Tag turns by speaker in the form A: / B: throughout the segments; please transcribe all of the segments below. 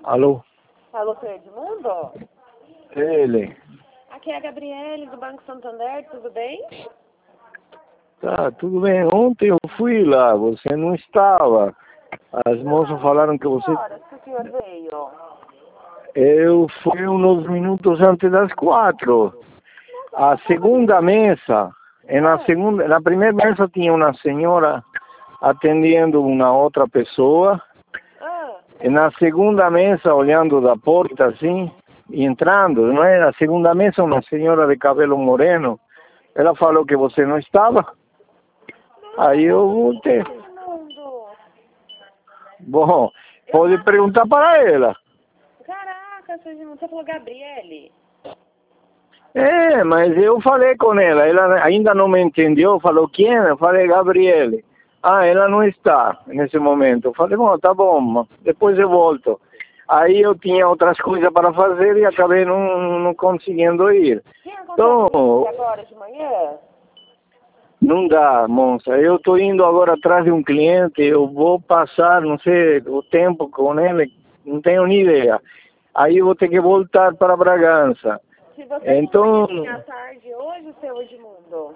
A: Alô?
B: Alô, seu Edmundo?
A: Ele.
B: Aqui é a Gabriele do Banco Santander, tudo bem?
A: Tá, tudo bem. Ontem eu fui lá, você não estava. As moças falaram que você...
B: Que horas que o senhor veio?
A: Eu fui uns minutos antes das 4. A segunda mesa, na primeira mesa tinha uma senhora atendendo uma outra pessoa. E na segunda mesa, olhando da porta assim, e entrando, não é? Na segunda mesa, uma senhora de cabelo moreno, ela falou que você não estava. Aí eu voltei.
B: Edmundo!
A: Bom, pode perguntar para ela.
B: Caraca, seu Edmundo, você falou Gabriele?
A: É, mas eu falei com ela ainda não me entendeu, falou quem? Eu falei, Gabriele. Ah, ela não está nesse momento. Eu falei, bom, tá bom, depois eu volto. Aí eu tinha outras coisas para fazer e acabei não conseguindo ir.
B: Quem
A: Então,
B: aconteceu agora de manhã?
A: não dá, moça. Eu estou indo agora atrás de um cliente, eu vou passar, não sei, o tempo com ele, não tenho nem ideia. Aí eu vou ter que voltar para Bragança.
B: Se você
A: Então,
B: conseguir vir à tarde hoje, seu Edmundo.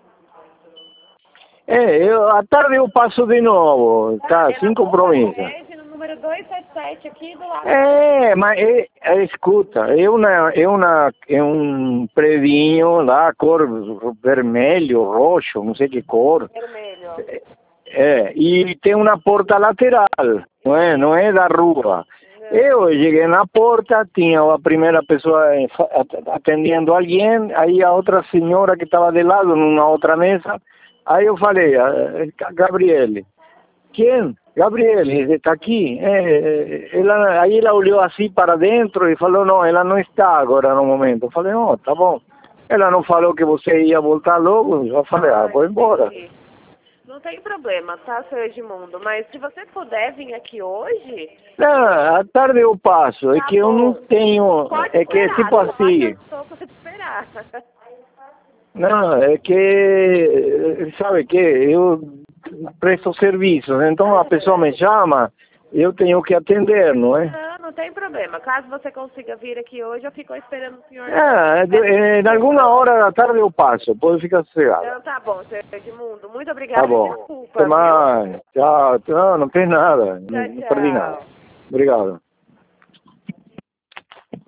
A: à tarde eu passo de novo, tá?
B: É na
A: Sem
B: Rua
A: compromisso.
B: Sede, no número 277 aqui do lado.
A: Mas escuta, é um predinho lá, cor vermelho, roxo, não sei que cor.
B: Vermelho.
A: E tem uma porta lateral, não é da rua. Eu cheguei na porta, tinha a primeira pessoa atendendo alguém, aí a outra senhora que estava de lado, numa outra mesa, aí eu falei, Gabriele, quem? Gabriele, está aqui. Aí ela olhou assim para dentro e falou, não, ela não está agora no momento. Eu falei, não, tá bom. Ela não falou que você ia voltar logo, eu falei, vou embora.
B: Entendi. Não tem problema, tá, seu Edmundo? Mas se você puder vir aqui hoje...
A: Não, à tarde eu passo, é que eu não tenho,
B: Pode
A: é que é
B: esperar,
A: tipo assim,
B: pode esperar.
A: não, é que, sabe que eu presto serviços, então a pessoa me chama, eu tenho que atender, não é?
B: Não tem problema. Caso você consiga vir aqui hoje, eu fico esperando o senhor.
A: Em alguma hora da tarde eu passo, pode ficar sossegado.
B: Então tá bom, seu Edmundo. Muito obrigada.
A: Tá bom.
B: Desculpa,
A: Até mais. Tchau. Não tem nada. Não perdi nada.
B: Tchau.
A: Obrigado.